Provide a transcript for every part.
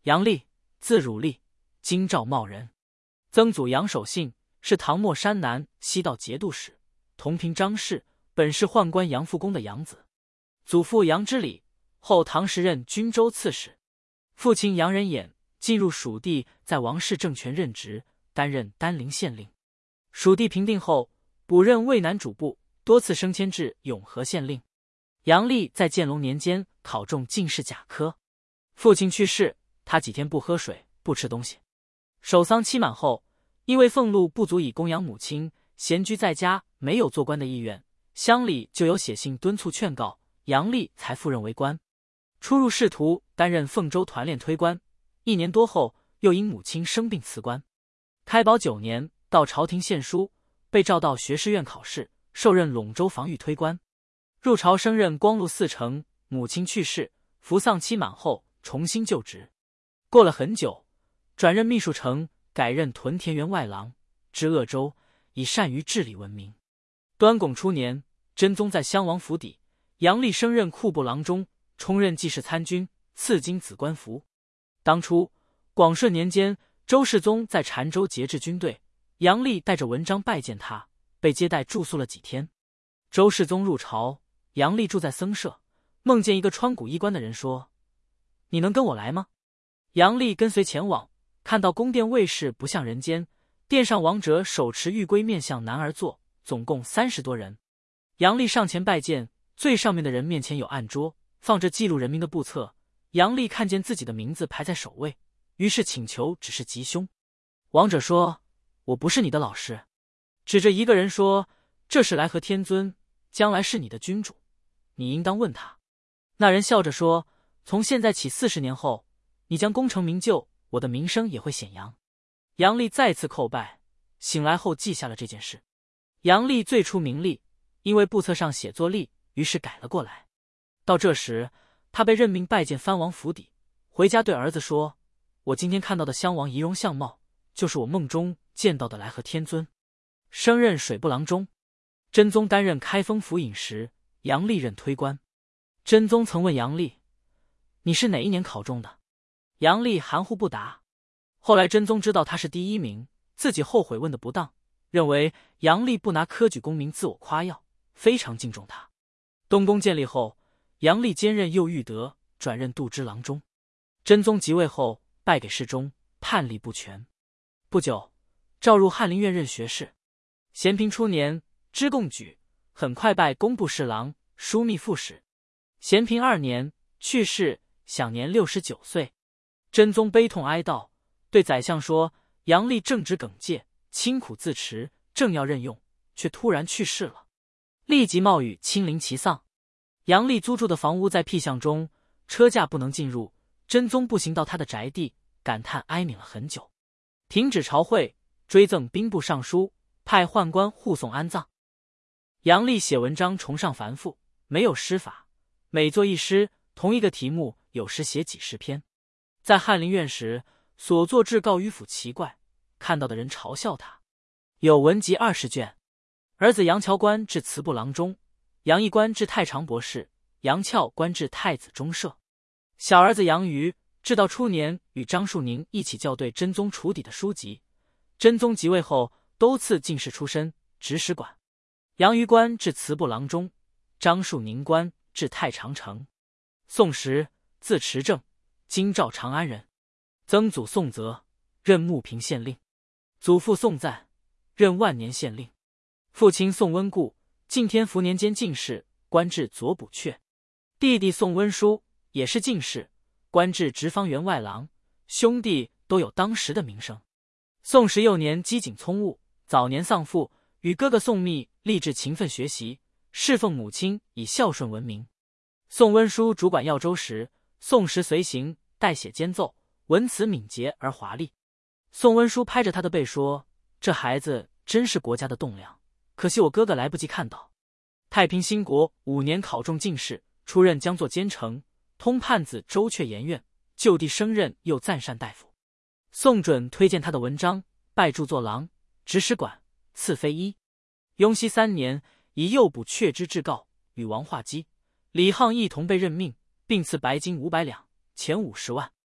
杨厉，字汝立，京兆茂人。曾祖杨守信是唐末山南西道节度使，同平张氏，本是宦官杨复恭的养子。祖父杨之礼，后唐时任均州刺史。父亲杨仁衍进入蜀地，在王氏政权任职，担任丹陵县令。蜀地平定后，补任渭南主簿，多次升迁至永和县令。杨厉在建隆年间考中进士甲科。父亲去世，他几天不喝水，不吃东西。守丧期满后，因为俸禄不足以供养母亲，闲居在家，没有做官的意愿，乡里就有写信敦促劝告，杨厉才赴任为官。出入仕途，担任凤州团练推官，1年多后，又因母亲生病辞官。开宝9年，到朝廷献书，被召到学士院考试，受任陇州防御推官。入朝升任光禄4丞，母亲去世，服丧期满后，重新就职。过了很久，转任秘书丞，改任屯田员外郎，知鄂州，以善于治理闻名。端拱初年，真宗在襄王府邸，杨厉升任库部郎中，充任记事参军，赐金子官服。当初广顺年间，周世宗在澶州节制军队，杨厉带着文章拜见他，被接待住宿了几天。周世宗入朝，杨厉住在僧舍，梦见一个穿古衣冠的人说：“你能跟我来吗？”杨厉跟随前往，看到宫殿卫士不像人间，殿上王者手持玉圭面向南而坐，总共30多人。杨厉上前拜见，最上面的人面前有案桌，放着记录人名的簿册。杨厉看见自己的名字排在首位，于是请求指示吉凶。王者说：“我不是你的老师。”指着一个人说：“这是来和天尊，将来是你的君主，你应当问他。”那人笑着说：“从现在起40年后，你将功成名就，我的名声也会显扬。”杨厉再次叩拜，醒来后记下了这件事。杨厉最初名利，因为簿册上写作利，于是改了过来。到这时，他被任命拜见藩王府邸，回家对儿子说：“我今天看到的襄王仪容相貌，就是我梦中见到的来和天尊。”升任水部郎中。真宗担任开封府尹时，杨厉任推官。真宗曾问杨厉：“你是哪一年考中的？”杨厉含糊不答。后来真宗知道他是第1名，自己后悔问的不当，认为杨厉不拿科举功名自我夸耀，非常敬重他。东宫建立后，杨厉兼任右御德，转任度支郎中。真宗即位后，败给世宗，叛力不全。不久，召入翰林院任学士。咸平初年，知贡举，很快拜工部侍郎、枢密副使。咸平2年去世，享年69岁。真宗悲痛哀悼，对宰相说：“杨厉正直耿介，清苦自持，正要任用，却突然去世了。”立即冒雨亲临其丧。杨厉租住的房屋在僻巷中，车驾不能进入。真宗步行到他的宅地，感叹哀悯了很久，停止朝会，追赠兵部尚书，派宦官护送安葬。杨厉写文章崇尚繁复，没有诗法，每作一诗，同一个题目，有时写几10篇。在翰林院时，所作志告迂腐奇怪，看到的人嘲笑他。有文集20卷。儿子杨乔官至祠部郎中，杨毅官至太常博士，杨翘官至太子中舍。小儿子杨瑜至道初年与张树宁一起校对真宗处邸的书籍。真宗即位后，都赐进士出身，执使馆。杨瑜官至祠部郎中，张树宁官至太常丞。宋时，字持正，京兆长安人。曾祖宋泽，任牟平县令。祖父宋赞，任万年县令。父亲宋温固，晋天福年间进士，官至左补阙。弟弟宋温书也是进士，官至直方员外郎。兄弟都有当时的名声。宋16年机警聪悟，早年丧父，与哥哥宋密立志勤奋学习，侍奉母亲，以孝顺闻名。宋温书主管耀州时，宋时随行，代写间奏，文辞敏捷而华丽。宋温书拍着他的背说：“这孩子真是国家的栋梁，可惜我哥哥来不及看到。”太平兴国5年考中进士，出任江作监丞，通判子周阙研院，就地升任右赞善大夫。宋准推荐他的文章，拜著作郎、执使馆，赐妃衣。雍熙3年，以右补阙之至告，与王化基、李沆一同被任命，并赐白金500两，钱50万。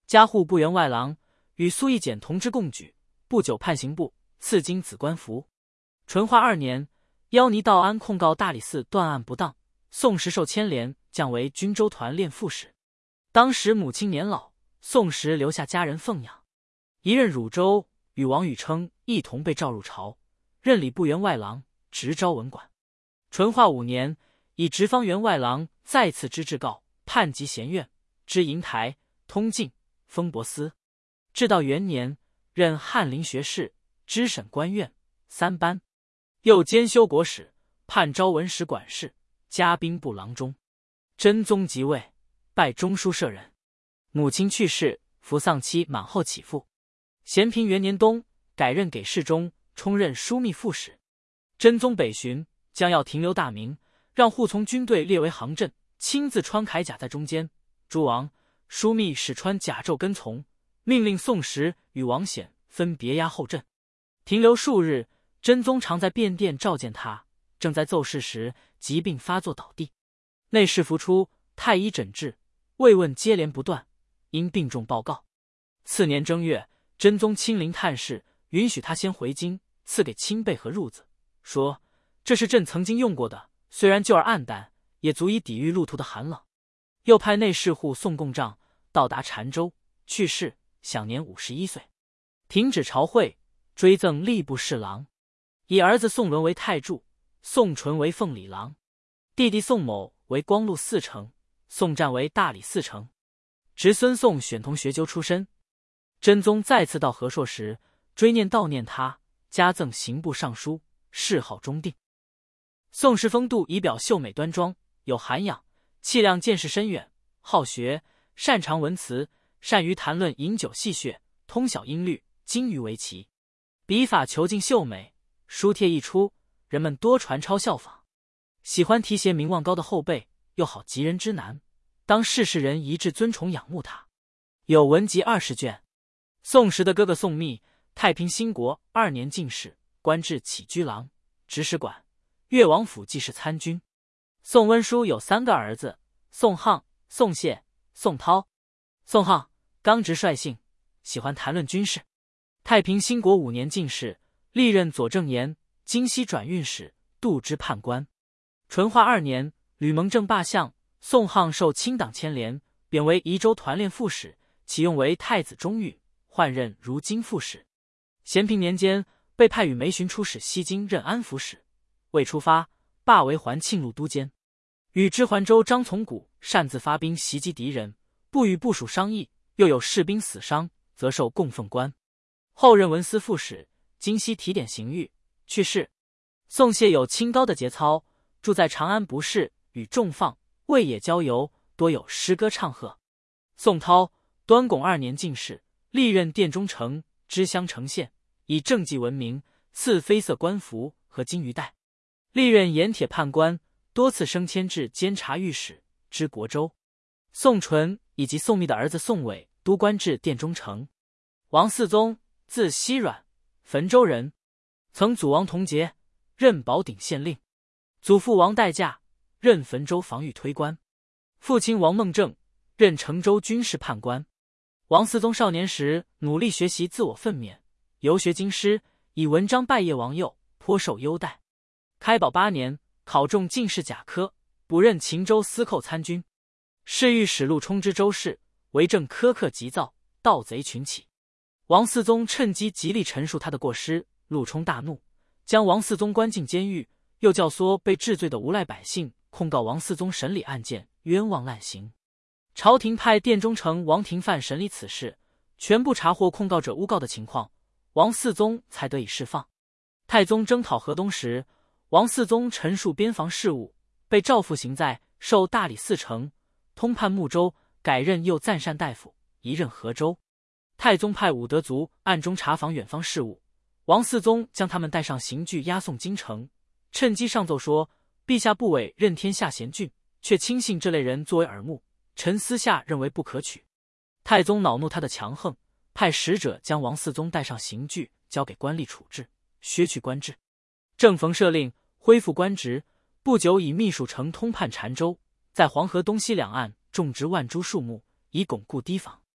加户部员外郎，与苏义简同知贡举，不久判刑部，赐金子官服。淳化2年，邀尼道安控告大理寺断案不当，宋时受牵连，降为军州团练副使。当时母亲年老，宋时留下家人奉养。一任汝州，与王宇称一同被召入朝，任礼部员外郎，直招文馆。淳化5年，以直方员外郎再次知制告，判及咸院，知瀛台、通晋、封博司。至道元年，任翰林学士，知审官院3班，又兼修国史，判昭文史管事，加兵部郎中。真宗即位，拜中书舍人。母亲去世，服丧期满后起复。咸平元年冬，改任给事中，充任枢密副使。真宗北巡，将要停留大明，让护从军队列为行阵，亲自穿铠甲在中间。诸王、枢密使穿甲胄跟从，命令宋时与王显分别压后阵。停留数日，真宗常在便殿召见他，正在奏事时，疾病发作倒地。内侍扶出，太医诊治，慰问接连不断，因病重报告。次年正月，真宗亲临探视，允许他先回京，赐给钦贝和褥子，说这是朕曾经用过的，虽然旧而暗淡，也足以抵御路途的寒冷。又派内侍户送贡帐，到达澶州，去世，享年51岁。停止朝会，追赠吏部侍郎，以儿子宋伦为太助，宋纯为奉礼郎，弟弟宋某为光禄4丞，宋湛为大理4丞。侄孙宋选同学究出身。真宗再次到和硕时，追念悼念他，加赠刑部尚书，谥号中定。宋时风度仪表秀美端庄，有涵养，气量见识深远，好学，擅长文辞，善于谈论饮酒戏谑，通晓音律，精于围棋，笔法遒劲秀美，书帖一出，人们多传抄效仿。喜欢提携名望高的后辈，又好及人之难，当世事人一致尊崇仰慕他。有文集20卷。宋时的哥哥宋密，太平兴国2年进士，官至起居郎、直史馆、越王府记事参军。宋温书有3个儿子，宋沆、宋谢、宋涛。宋沆刚直率性，喜欢谈论军事。太平兴国5年进士，历任左正言、京西转运使、度支判官。淳化2年，吕蒙正罢相，宋沆受清党牵连，贬为宜州团练副使，启用为太子中御，换任如京副使。咸平年间，被派与梅询出使西京任安抚使，未出发，罢为环庆路都监。与知环州张从古擅自发兵袭击敌人，不与部属商议，又有士兵死伤，则受供奉官。后任文司副使，京西提点刑狱，去世。宋谢有清高的节操，住在长安不是，与众放、魏野郊游，多有诗歌唱和。宋涛端拱2年进士，历任殿中丞、知襄城县，以政绩闻名，赐绯色官服和金鱼带。历任盐铁判官，多次升迁至监察御史，知国州。宋纯以及宋密的儿子宋伟都官至殿中丞。王嗣宗，字熙阮，汾州人，曾祖王同节，任保鼎县令。祖父王代驾，任汾州防御推官。父亲王孟正，任成州军事判官。王嗣宗少年时努力学习，自我奋勉，游学京师，以文章拜谒王右，颇受优待。开宝8年，考中进士甲科，补任秦州司寇参军。侍御史陆冲之州事，为政苛刻急躁，盗贼群起。王嗣宗趁机极力陈述他的过失，陆冲大怒，将王嗣宗关进监狱，又教唆被治罪的无赖百姓控告王嗣宗审理案件冤枉滥刑。朝廷派殿中丞王廷范审理此事，全部查获控告者诬告的情况，王嗣宗才得以释放。太宗征讨河东时，王嗣宗陈述边防事务，被诏复行在，授大理4丞，通判睦州，改任右赞善大夫，一任河州。太宗派武德族暗中查访远方事务，王嗣宗将他们带上刑具押送京城，趁机上奏说，陛下不委任天下贤俊，却轻信这类人作为耳目，臣私下认为不可取。太宗恼怒他的强横，派使者将王嗣宗带上刑具交给官吏处置，削去官制。正逢赦令，恢复官职，不久以秘书丞通判澶州，在黄河东西两岸种植万株树木，以巩固堤防。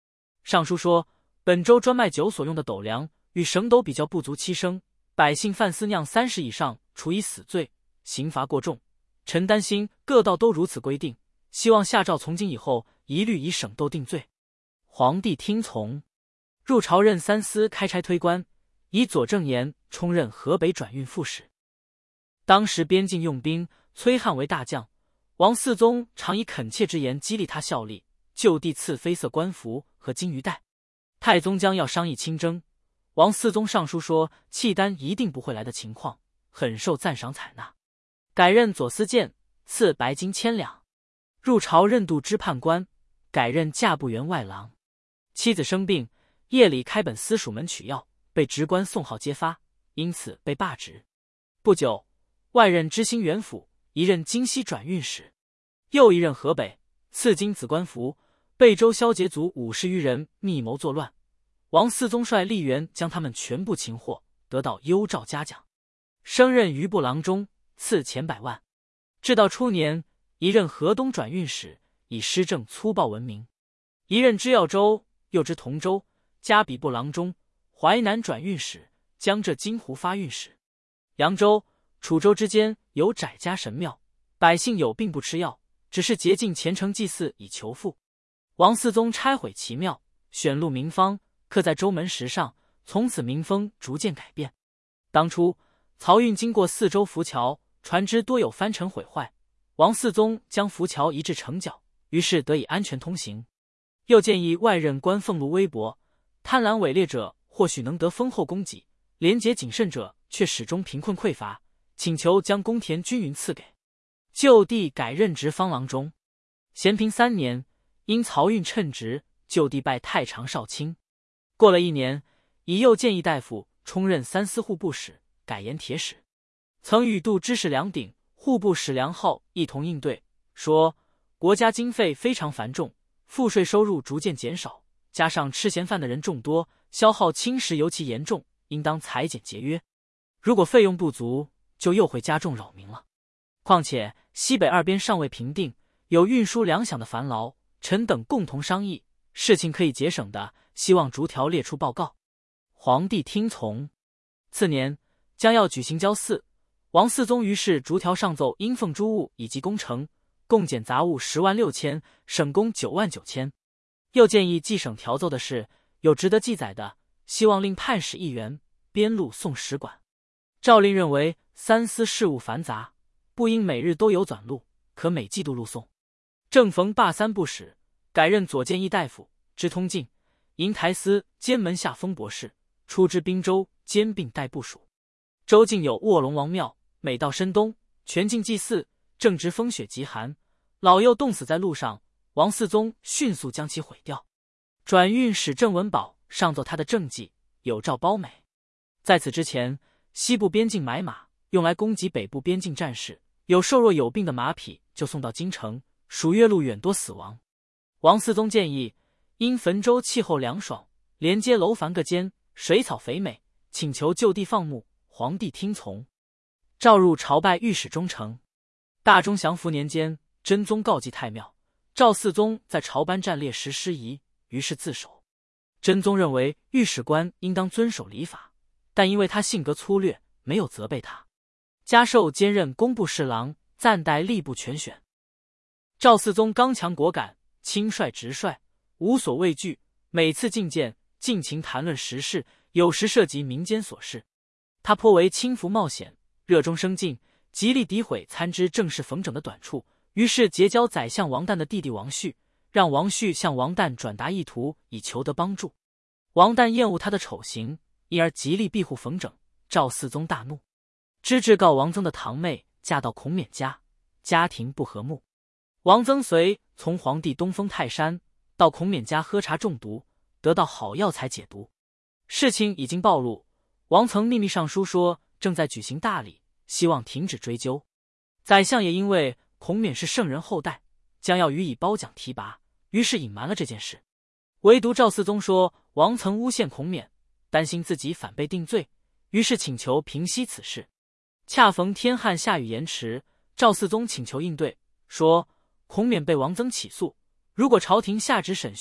上书说，本州专卖酒所用的斗粮与省斗比较不足7升，百姓犯私酿30以上，处以死罪，刑罚过重。臣担心各道都如此规定，希望下诏从今以后一律以省斗定罪。皇帝听从，入朝任三司开差推官，以左正言充任河北转运副使。当时边境用兵，崔汉为大将，王嗣宗常以恳切之言激励他效力，就地赐绯色官服和金鱼带。太宗将要商议亲征，王嗣宗上书说契丹一定不会来的情况，很受赞赏采纳，改任左司谏，赐白金1000两。入朝任度支判官，改任驾部员外郎。妻子生病，夜里开本司署门取药，被职官宋浩揭发，因此被罢职。不久，外任知兴元府，一任京西转运使，又一任河北，赐金子官服。贝州萧节族50余人密谋作乱，王嗣宗率吏员将他们全部擒获，得到优诏嘉奖，升任余部郎中，赐钱100万。至道初年，一任河东转运使，以施政粗暴闻名；一任知耀州，又知同州，加比部郎中，淮南转运使，江浙金湖发运使。扬州、楚州之间有窄家神庙，百姓有病不吃药，只是竭尽虔诚祭祀以求富。王嗣宗拆毁其庙，选录名方，刻在州门石上，从此民风逐渐改变。当初漕运经过4州浮桥，船只多有翻沉毁坏，王嗣宗将浮桥移至城角，于是得以安全通行。又建议外任官俸禄微薄，贪婪伪劣者或许能得丰厚供给，廉洁谨慎者却始终贫困匮乏，请求将公田均匀赐给。就地改任直方郎中。咸平3年，因漕运称职，就地拜太常少卿。过了1年，以右谏议大夫充任3司户部使，改盐铁使。曾与度支使梁鼎、户部使梁浩一同应对，说国家经费非常繁重，赋税收入逐渐减少，加上吃闲饭的人众多，消耗侵蚀尤其严重，应当裁减节约。如果费用不足，就又会加重扰民了。况且西北2边尚未平定，有运输粮饷的烦劳，臣等共同商议，事情可以节省的，希望逐条列出报告。皇帝听从。次年，将要举行交祀，王嗣宗于是逐条上奏应奉诸物以及工程，共减杂物106000，省工99000。又建议记省调奏的事，有值得记载的，希望令判使1员，编录送使馆。诏令认为3司事务繁杂，不应每日都有纂录，可每季度录送。正逢罢3部使，改任左谏议大夫，知通禁，营台司兼门下封博士，出知滨州，兼并代部署。州境有卧龙王庙，每到深冬，全境祭祀，正值风雪极寒，老幼冻死在路上，王嗣宗迅速将其毁掉。转运使郑文宝上奏他的政绩，有诏褒美。在此之前，西部边境买马，用来供给北部边境战士，有瘦弱有病的马匹就送到京城，蜀越路远多死亡。王嗣宗建议，因汾州气候凉爽，连接楼烦各间，水草肥美，请求就地放牧，皇帝听从。诏入朝拜御史中丞。大中祥符年间，真宗告祭太庙，赵嗣宗在朝班战列时失仪，于是自首。真宗认为御史官应当遵守礼法，但因为他性格粗略，没有责备他。加授兼任工部侍郎，暂代吏部全选。赵嗣宗刚强果敢，轻率直率，无所畏惧，每次觐见尽情谈论时事，有时涉及民间琐事。他颇为轻浮冒险，热衷生进，极力诋毁参知政事冯整的短处，于是结交宰相王旦的弟弟王旭，让王旭向王旦转达意图，以求得帮助。王旦厌恶他的丑行，因而极力庇护冯整。赵嗣宗大怒，知至告王曾的堂妹嫁到孔冕家，家庭不和睦。王曾随从皇帝东封泰山，到孔冕家喝茶中毒，得到好药才解毒。事情已经暴露，王曾秘密上书说正在举行大礼，希望停止追究。宰相也因为孔冕是圣人后代，将要予以褒奖提拔，于是隐瞒了这件事。唯独赵嗣宗说王曾诬陷孔冕，担心自己反被定罪，于是请求平息此事。恰逢天旱下雨延迟，赵嗣宗请求应对，说孔冕被王曾起诉，如果朝廷下旨审讯，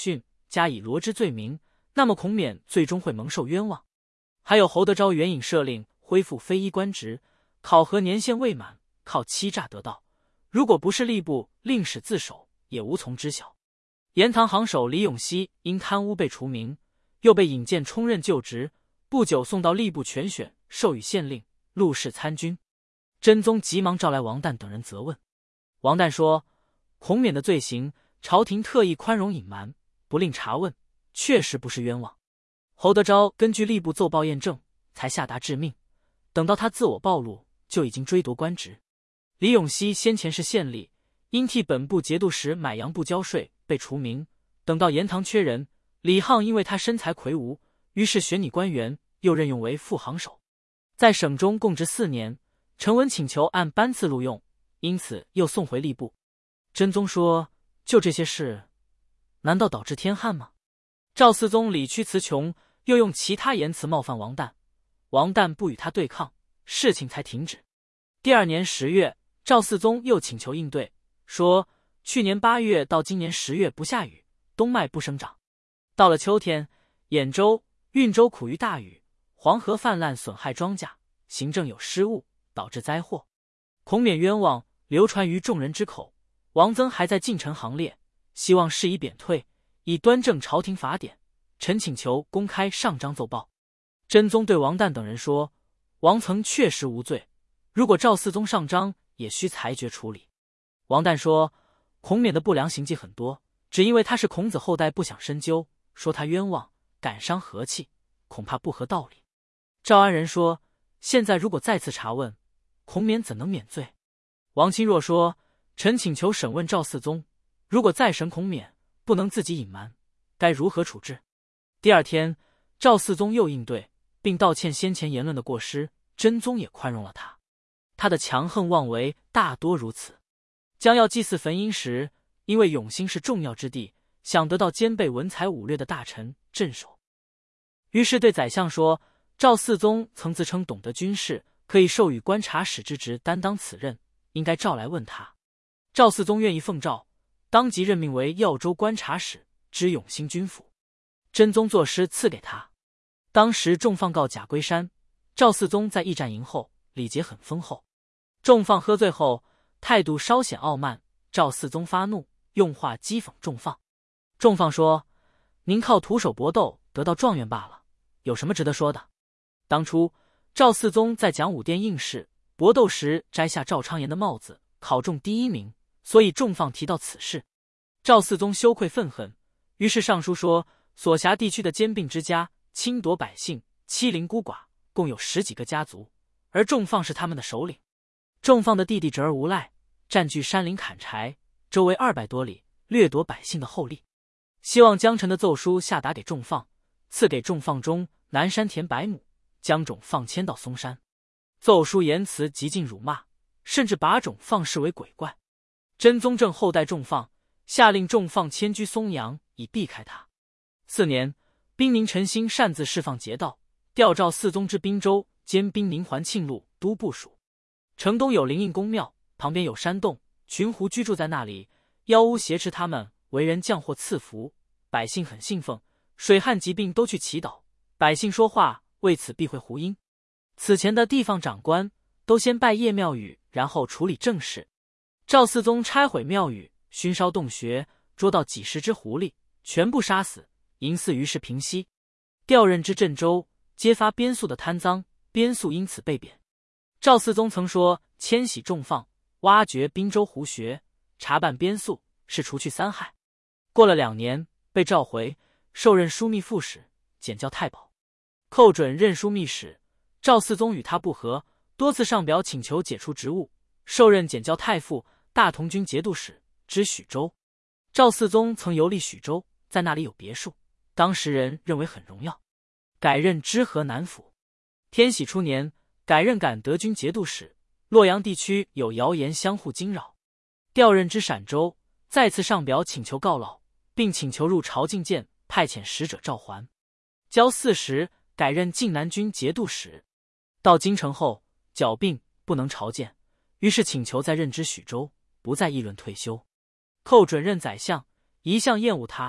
加以罗织罪名，那么孔冕最终会蒙受冤枉。还有侯德昭援引赦令，恢复非衣官职，考核年限未满，靠欺诈得道。如果不是吏部令使自首，也无从知晓。盐塘行首李永熙因贪污被除名，又被引荐充任旧职，不久送到吏部全选，授予县令、录事参军。真宗急忙召来王旦等人责问。王旦说，孔冕的罪行，朝廷特意宽容隐瞒，不令查问，确实不是冤枉。侯德昭根据吏部奏报验证，才下达致命，等到他自我暴露，就已经追夺官职。李永熙先前是县吏，因替本部节度使买洋布交税被除名，等到盐塘缺人，李沆因为他身材魁梧，于是选拟官员，又任用为副行首，在省中供职4年。陈文请求按班次录用，因此又送回吏部。真宗说，就这些事，难道导致天旱吗？赵嗣宗理屈词穷，又用其他言辞冒犯王旦，王旦不与他对抗，事情才停止。第2年10月，赵嗣宗又请求应对，说去年8月到今年10月不下雨，冬麦不生长。到了秋天，兖州、运州苦于大雨，黄河泛滥损害庄稼，行政有失误，导致灾祸。孔冕冤枉流传于众人之口，王曾还在近臣行列，希望事以贬退，以端正朝廷法典。臣请求公开上章奏报。真宗对王旦等人说，王曾确实无罪，如果赵嗣宗上章，也需裁决处理。王旦说，孔冕的不良行迹很多，只因为他是孔子后代，不想深究，说他冤枉，感伤和气，恐怕不合道理。赵安仁说，现在如果再次查问，孔冕怎能免罪？王钦若说，臣请求审问赵嗣宗，如果再审孔冕，不能自己隐瞒，该如何处置？第2天，赵嗣宗又应对，并道歉先前言论的过失，真宗也宽容了他。他的强横妄为大多如此。将要祭祀汾阴时，因为永兴是重要之地，想得到兼备文才武略的大臣镇守，于是对宰相说，赵嗣宗曾自称懂得军事，可以授予观察使之职，担当此任，应该召来问他。赵嗣宗愿意奉诏，当即任命为耀州观察使，知永兴军府。真宗作诗赐给他。当时众放告贾龟山，赵嗣宗在驿站迎候，礼节很丰厚。众放喝醉后，态度稍显傲慢，赵嗣宗发怒，用话讥讽众放。众放说，您靠徒手搏斗得到状元罢了，有什么值得说的？当初赵嗣宗在讲武殿应试搏斗时，摘下赵昌言的帽子，考中第1名，所以众放提到此事。赵嗣宗羞愧愤恨，于是上书说，所辖地区的兼并之家，侵夺百姓，欺凌孤寡，共有10几个家族，而众放是他们的首领。众放的弟弟侄儿无赖，占据山林砍柴，周围200多里，掠夺百姓的厚利。希望江臣的奏书下达给众放，赐给众放中南山田100亩，将种放迁到松山。奏书言辞极尽辱骂，甚至把种放视为鬼怪。真宗正厚待众放，下令众放迁居松阳，以避开他。4年，兵宁陈兴擅自释放劫道，调赵嗣宗之滨州兼兵宁环庆路都部署。城东有灵应公庙，旁边有山洞，群狐居住在那里，妖巫挟持他们，为人降祸赐福，百姓很信奉，水旱疾病都去祈祷，百姓说话为此避讳狐阴。此前的地方长官都先拜谒庙宇，然后处理政事。赵嗣宗拆毁庙宇，熏烧洞穴，捉到几10只狐狸，全部杀死，淫祀于是平息。调任之镇州，揭发边粟的贪赃，边粟因此被贬。赵嗣宗曾说，迁徙众放，挖掘滨州湖穴，查办边粟，是除去3害。过了2年，被召回，受任枢密副使，检校太保，寇准任枢密使。赵嗣宗与他不和，多次上表请求解除职务，受任检校太傅、大同军节度使，知许州。赵嗣宗曾游历许州，在那里有别墅，当时人认为很荣耀，改任知河南府。天禧初年，改任感德军节度使。洛阳地区有谣言相互惊扰，调任之陕州，再次上表请求告老，并请求入朝觐见，派遣使者召还。交40，改任晋南军节度使。到京城后，脚病不能朝见，于是请求再任之许州，不再议论退休。寇准任宰相，一向厌恶他，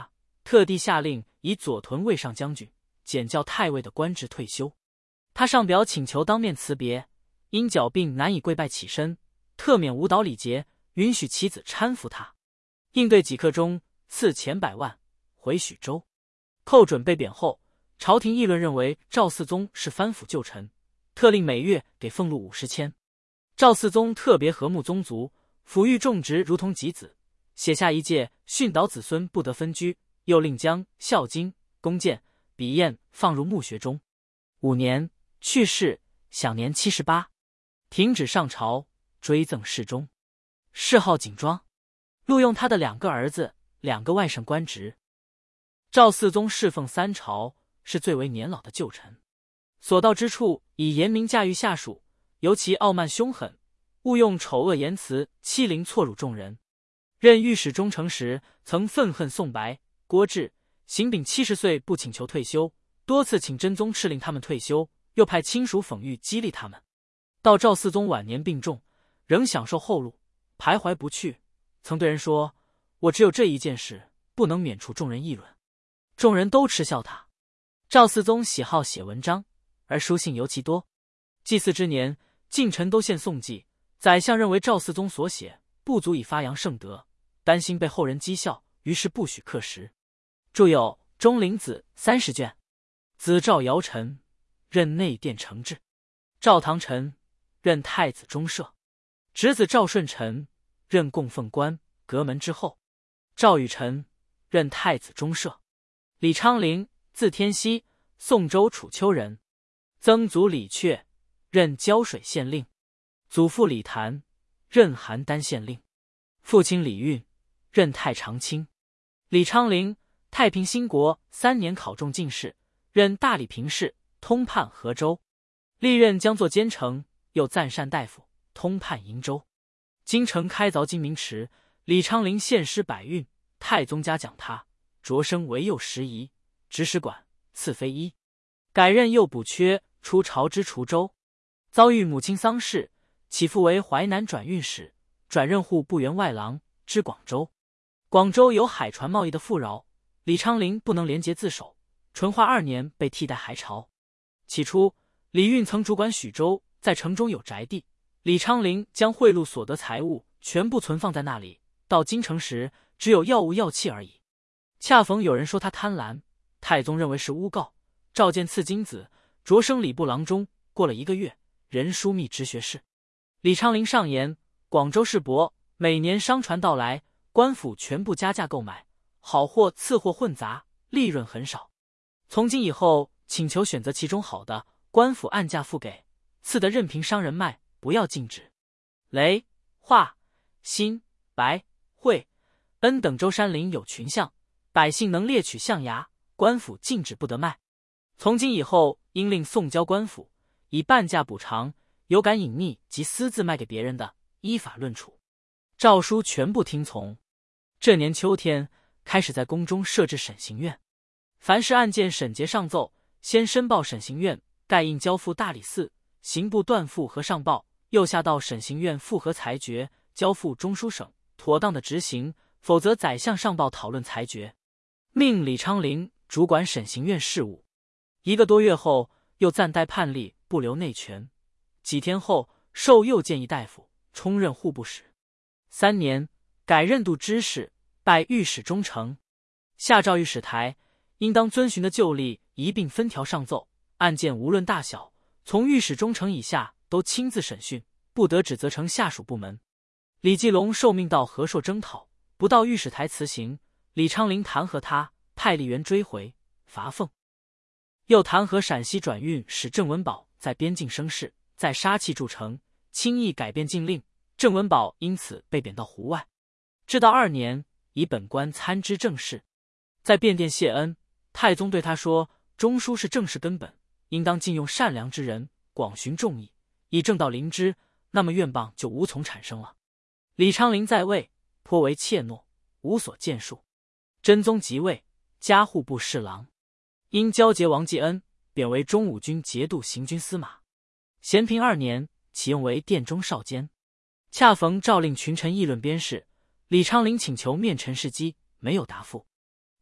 特地下令以左屯卫上将军、检校太尉的官职退休。他上表请求当面辞别，因脚病难以跪拜起身，特免舞蹈礼节，允许其子搀扶他。应对几刻钟，赐钱100万，回许州。寇准被贬后，朝廷议论认为赵嗣宗是藩辅旧臣，特令每月给俸禄50千。赵嗣宗特别和睦宗族，抚育种植如同己子，写下一诫，训导子孙不得分居，又令将《孝经》《弓箭》《笔砚》放入墓穴中。5年，去世，享年78。停止上朝，追赠侍中，谥号景庄，录用他的2个儿子、2个外甥官职。赵嗣宗侍奉3朝，是最为年老的旧臣，所到之处以严明驾驭下属，尤其傲慢凶狠，误用丑恶言辞，欺凌错辱众人。任御史中丞时，曾愤恨宋白、郭志、邢秉70岁不请求退休，多次请真宗敕令他们退休，又派亲属讽喻激励他们。到赵嗣宗晚年病重，仍享受后禄，徘徊不去，曾对人说：“我只有这一件事，不能免除众人议论。”众人都嗤笑他。赵嗣宗喜好写文章，而书信尤其多。祭祀之年，近臣都献颂祭，宰相认为赵嗣宗所写不足以发扬圣德，担心被后人讥笑，于是不许刻石。著有《钟灵子》30卷。子赵尧臣，任内殿承制；赵唐臣，任太子中舍；侄子赵顺臣，任供奉官、阁门之后；赵禹臣，任太子中舍；李昌龄，字天锡，宋州楚丘人；曾祖李确，任胶水县令；祖父李谭，任邯郸县令；父亲李运，任太常卿。李昌龄，太平兴国3年考中进士，任大理平事，通判河州，历任将作监丞，又赞善大夫，通判瀛州。京城开凿金明池，李昌龄献诗百韵，太宗嘉奖他，擢升为右拾遗，执使馆，赐妃衣。改任右补缺，出朝之滁州。遭遇母亲丧事，起复为淮南转运使，转任户部员外郎，知广州。广州有海船贸易的富饶，李昌龄不能廉洁自守，淳化2年被替代还朝。起初，李运曾主管许州，在城中有宅地，李昌龄将贿赂所得财物全部存放在那里，到京城时只有药物药器而已。恰逢有人说他贪婪，太宗认为是诬告，召见赐金子，擢升礼部郎中。过了1个月，人枢密直学士。李昌龄上言，广州市舶，每年商船到来，官府全部加价购买，好货次货混杂，利润很少。从今以后，请求选择其中好的，官府按价付给，次的任凭商人卖，不要禁止。雷、华、新、白、惠、恩等州山林有群象，百姓能猎取象牙，官府禁止不得卖。从今以后，应令送交官府，以半价补偿，有敢隐匿及私自卖给别人的，依法论处。诏书全部听从。这年秋天，开始在宫中设置审刑院，凡是案件审结上奏，先申报审刑院，盖印交付大理寺，刑部断复核上报，又下到审刑院复核裁决，交付中书省，妥当的执行，否则宰相上报讨论裁决。命李昌龄主管审刑院事务。1个多月后，又暂代判例，不留内权。几天后，授右谏议大夫，充任户部使。3年，改任度知事，拜御史中丞。下诏御史台，应当遵循的旧例一并分条上奏，案件无论大小，从御史中丞以下都亲自审讯，不得指责成下属部门。李继龙受命到和硕征讨，不到御史台辞行，李昌龄弹劾他，派吏员追回，罚俸。又弹劾陕西转运使郑文宝在边境生事，在杀气筑城，轻易改变禁令，郑文宝因此被贬到湖外。至道2年，以本官参知政事。在便殿谢恩，太宗对他说：“中书是政事根本，应当禁用善良之人，广循众议，以正道临之，那么愿谤就无从产生了。”李昌龄在位，颇为怯懦，无所建树。真宗即位，加户部侍郎，因交结王继恩，贬为中武军节度行军司马。咸平2年，启用为殿中少监。恰逢诏令群臣议论边事，李昌龄请求面陈事机，没有答复。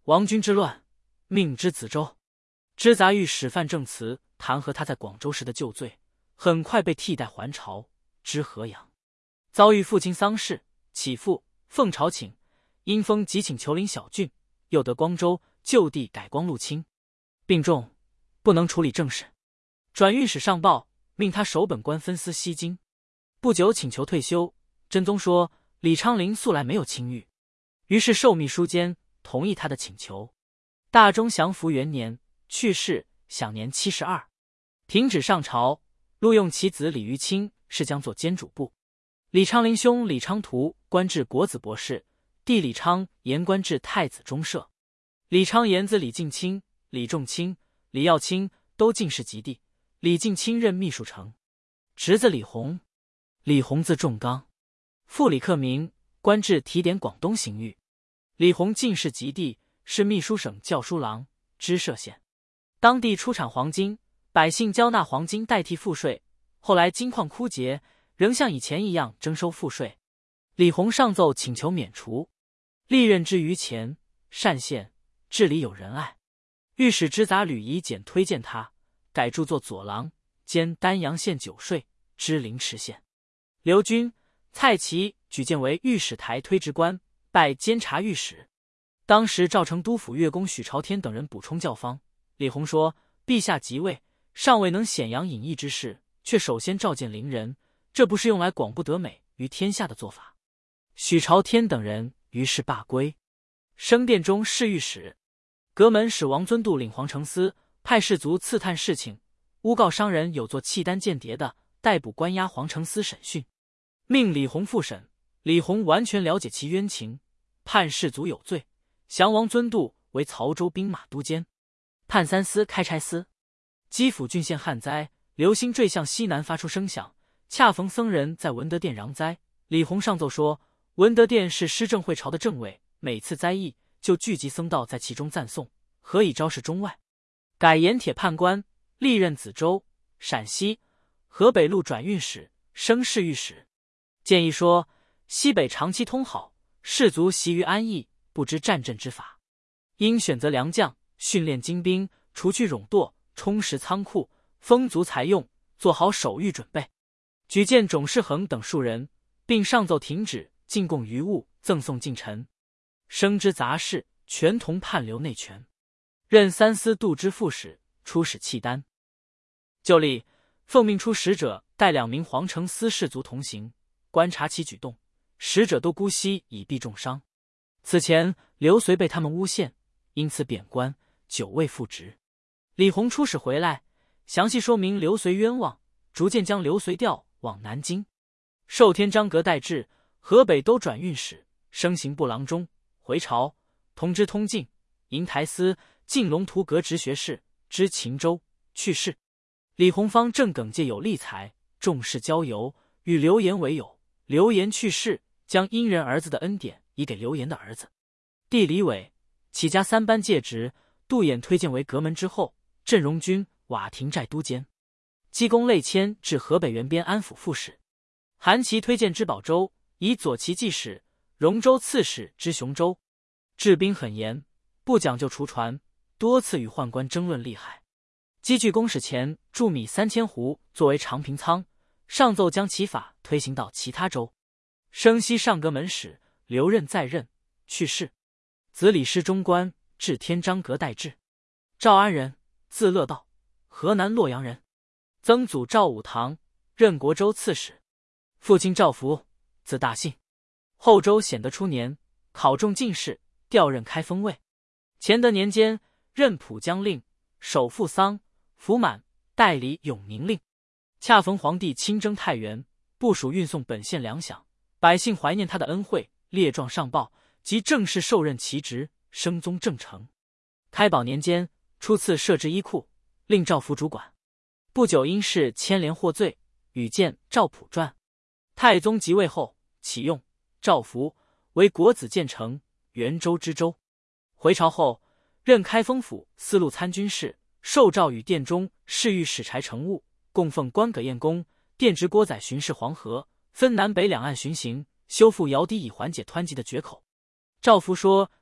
王军之乱，命之子周。知杂御史范正慈弹劾他在广州时的旧罪，很快被替代还朝，知河阳。遭遇父亲丧事，起父奉朝请，因封即请求领小郡，又得光州，就地改光禄卿。病重，不能处理政事，转御史上报，命他守本官分司西京。不久请求退休，真宗说李昌龄素来没有清誉，于是授秘书监，同意他的请求。大中祥符元年去世，享年72。停止上朝，录用其子李于清是将作监主簿。李昌龄兄李昌图官至国子博士，弟李昌言官至太子中舍。李昌言子李敬卿、李仲卿、李耀卿都进士及第，李敬卿任秘书丞。侄子李弘，李弘字仲刚，父李克明，官至提点广东刑狱。李弘进士及第，是秘书省校书郎，知歙县。当地出产黄金，百姓交纳黄金代替赋税，后来金矿枯竭，仍像以前一样征收赋税。李弘上奏请求免除，历任之于前，单县治理有仁爱。御史知杂吕夷简推荐他，改著作左郎，兼丹阳县酒税，知凌迟县。刘军、蔡奇举荐为御史台推职官，拜监察御史。当时赵成都府乐公许朝天等人补充教方。李弘说：“陛下即位，尚未能显扬隐逸之事，却首先召见伶人，这不是用来广布德美于天下的做法。”许朝天等人于是罢归。升殿中侍御史，阁门使王尊度领皇城司，派士卒刺探事情，诬告商人有做契丹间谍的，逮捕关押皇城司审讯，命李弘复审。李弘完全了解其冤情，判士卒有罪，降王尊度为曹州兵马都监，判三司开差司。基辅郡县旱灾，流星坠向西南发出声响，恰逢僧人在文德殿攘灾。李弘上奏说，文德殿是施政会朝的政委，每次灾异就聚集僧道在其中赞颂，何以昭示中外？改盐铁判官，历任梓州、陕西、河北路转运使，升侍御史。建议说，西北长期通好，士卒习于安逸，不知战阵之法，应选择良将，训练精兵，除去冗惰，充实仓库，丰足财用，做好守御准备。举荐种世恒等数人，并上奏停止进贡余物，赠送近臣。升知杂事，全同判留内权，任三司度支副使，出使契丹。就例奉命出使者带2名皇城司士卒同行，观察其举动，使者都姑息以避重伤。此前刘绥被他们诬陷，因此贬官，久未复职。李弘出使回来，详细说明刘绥冤枉，逐渐将刘绥调往南京，授添张阁代治，河北都转运使，升刑部郎中。回朝通知通晋、银台司、晋龙图阁直学士，知秦州，去世。李弘方正耿介有力才，重视交游，与刘岩为友。刘岩去世，将殷人儿子的恩典移给刘岩的儿子。弟李伟起家3班戒职，杜衍推荐为阁门之后，镇荣军瓦亭寨都监。积功累迁至河北原边安抚副使。韩琦推荐知保州，以左骑记使、荣州刺史知雄州。治兵很严，不讲究除船，多次与宦官争论利害。积聚公使前铸米3000斛作为长平仓，上奏将其法推行到其他州。升西上阁门使，留任在任，去世。子李师中官，至天章阁代治。赵安人，字乐道，河南洛阳人。曾祖赵武堂，任国州刺史。父亲赵福，字大信，后周显德初年考中进士，调任开封尉。乾德年间任蒲江令、守父丧、福满、代理永宁令。恰逢皇帝亲征太原，部署运送本县粮饷，百姓怀念他的恩惠，列状上报，即正式受任其职，升宗正丞。开宝年间初次设置医库，令赵福主管。不久因事牵连获罪，与见赵普传。太宗即位后，启用赵福为国子监丞、元州知州。回朝后，任开封府司路参军事，受诏与殿中侍御史柴成务，供奉关葛彦公，殿直郭载巡视黄河，分南北两岸巡行，修复瑶堤以缓解湍急的决口。赵福说，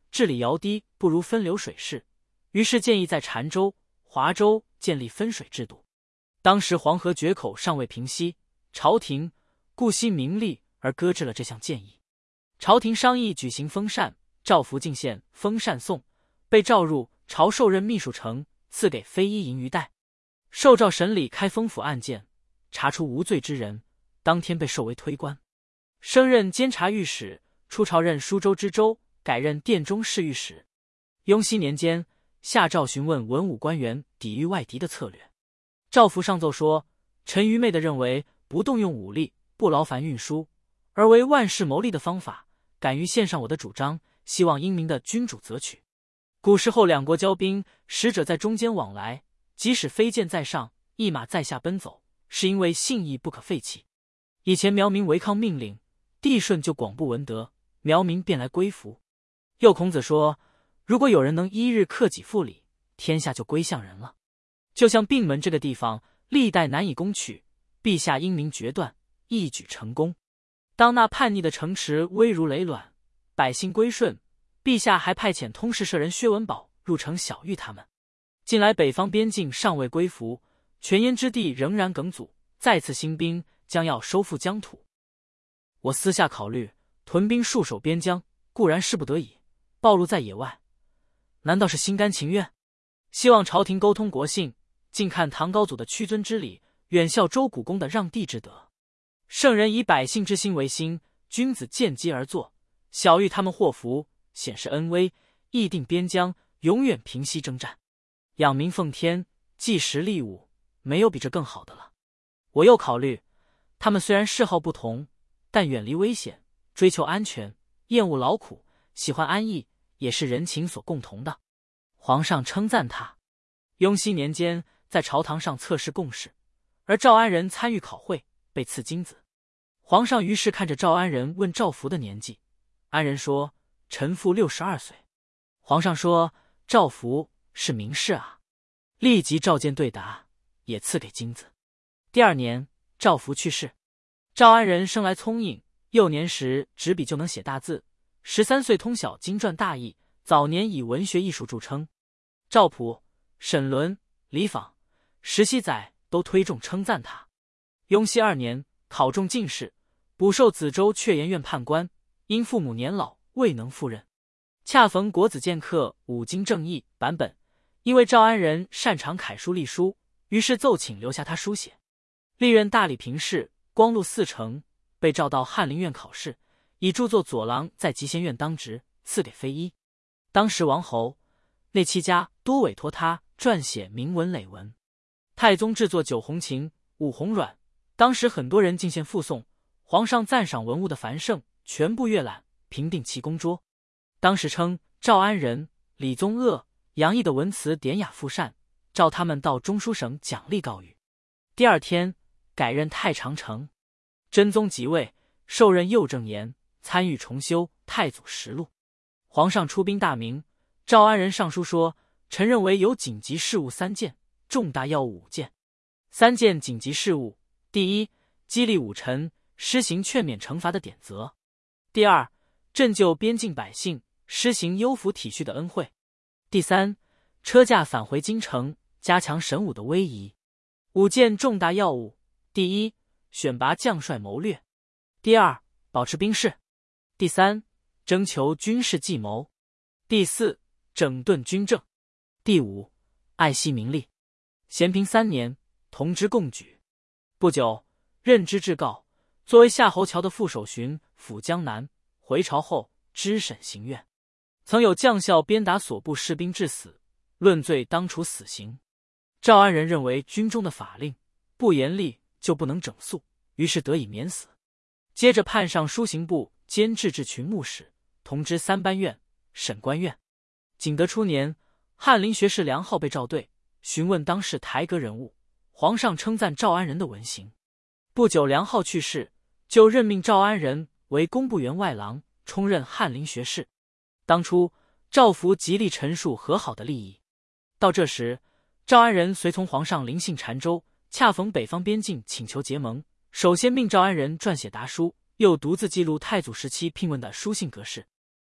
治理尧堤不如分流水势，于是建议在澶州、华州建立分水制度。当时黄河决口尚未平息，朝廷顾惜民利而搁置了这项建议。朝廷商议举行封禅，赵福进献封禅颂，被召入朝受任秘书丞，赐给非一银鱼袋。受诏审理开封府案件，查出无罪之人，当天被授为推官，升任监察御史，出朝任舒州知州，改任殿中侍御史。雍熙年间，下诏询问文武官员抵御外敌的策略。诏符上奏说，臣愚昧地认为不动用武力，不劳烦运输，而为万事谋利的方法，敢于献上我的主张，希望英明的君主择取。古时候两国交兵，使者在中间往来，即使飞剑在上，一马在下奔走，是因为信义不可废弃。以前苗民违抗命令，帝舜就广布文德，苗民便来归服。又孔子说，如果有人能一日克己复礼，天下就归向人了。就像并门这个地方，历代难以攻取，陛下英明决断，一举成功。当那叛逆的城池危如累卵，百姓归顺，陛下还派遣通事舍人薛文宝入城小谕他们。近来北方边境尚未归服，泉淹之地仍然梗阻，再次兴兵，将要收复疆土。我私下考虑，屯兵戍守边疆固然是不得已，暴露在野外，难道是心甘情愿？希望朝廷沟通国信，尽看唐高祖的屈尊之礼，远效周古公的让地之德。圣人以百姓之心为心，君子见机而作，晓谕他们祸福，显示恩威，议定边疆，永远平息征战，养民奉天，济时利物，没有比这更好的了。我又考虑，他们虽然嗜好不同，但远离危险，追求安全，厌恶劳苦，喜欢安逸，也是人情所共同的。皇上称赞他。雍熙年间，在朝堂上测试贡士，而赵安仁参与考会，被赐金子。皇上于是看着赵安仁，问赵福的年纪。安仁说：“臣父62岁。”皇上说：“赵福是名士啊。”立即召见对答，也赐给金子。第二年，赵福去世。赵安仁生来聪颖，幼年时执笔就能写大字，13岁通晓经传大义，早年以文学艺术著称。赵普、沈伦、李昉、石熙载都推重称赞他。雍熙2年，考中进士，补授梓州阙研院判官，因父母年老，未能赴任。恰逢国子监刻五经正义版本，因为赵安仁擅长楷书隶书，于是奏请留下他书写。历任大理评事、光禄4丞，被召到翰林院考试，以著作左郎在集贤院当职，赐给非一。当时王侯内戚家多委托他撰写铭文累文。太宗制作9红琴、5红软，当时很多人进献附送，皇上赞赏文物的繁盛，全部阅览，评定其公桌。当时称赵安仁、李宗鄂、杨毅的文辞典雅复善，召他们到中书省奖励告谕。第二天，改任太常丞。真宗即位，授任右正言，参与重修《太祖实录》。皇上出兵大明，赵安仁上书说：“臣认为有紧急事务3件，重大要务5件。3件紧急事务：第一，激励武臣，施行劝免惩罚的典则；第二，赈救边境百姓，施行优抚体恤的恩惠；第三，车驾返回京城，加强神武的威仪。5件重大要务：第一，选拔将帅谋略；第二，保持兵势；第三，征求军事计谋；第四，整顿军政；第五，爱惜民力。咸平3年，同之共举。不久，任之至诰，作为夏侯桥的副守巡抚江南，回朝后知审刑院。曾有将校鞭打所部士兵致死，论罪当处死刑。赵安仁认为军中的法令不严厉就不能整肃，于是得以免死。接着判上书刑部兼制治群牧使，同知3班院、审官院。景德初年，翰林学士梁浩被召对，询问当世台阁人物，皇上称赞赵安仁的文行。不久，梁浩去世，就任命赵安仁为工部员外郎，充任翰林学士。当初赵福极力陈述和好的利益。到这时，赵安仁随从皇上临幸澶州，恰逢北方边境请求结盟，首先命赵安仁撰写答书，又独自记录太祖时期聘问的书信格式。